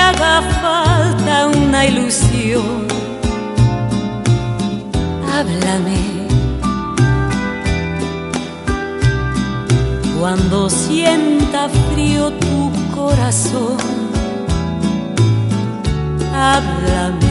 haga falta una ilusión, háblame. Cuando sienta frío tu corazón, háblame.